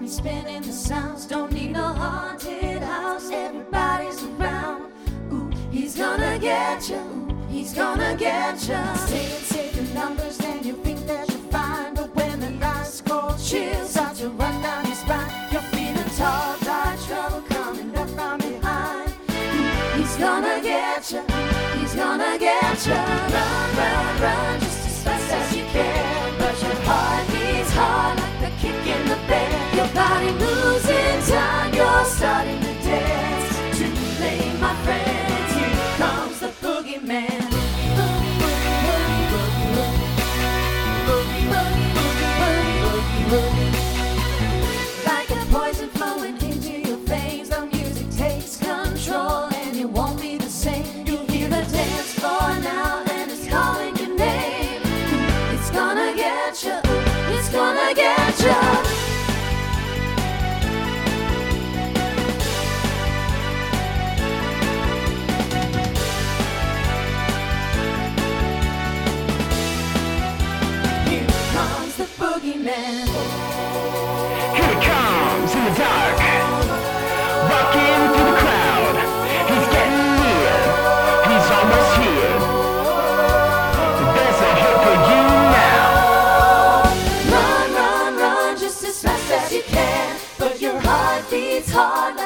me spinning the sounds. Don't need no haunted house, everybody's around. Ooh, he's gonna get you, ooh, he's gonna get you. Say the numbers and you think that you're fine, but when the ice cold chills start to run down your spine, you're feeling tall, dark trouble coming up from behind. Ooh, he's gonna get you, he's gonna get you. Run, run, run, just as fast as you can, but your heart beats hard like the kick in the bed. Your body moves in time, you're starting to dance. Too late, my friends, here comes the boogeyman. Like a poison flowing into your veins, the music takes control and it won't be the same. You'll hear the dance floor now and it's calling your name. It's gonna get you, it's gonna get you. Boogeyman. Here he comes in the dark, walking through the crowd. He's getting near, he's almost here. There's a hope for you now. Run, run, run, just as fast as you can, but your heart beats hard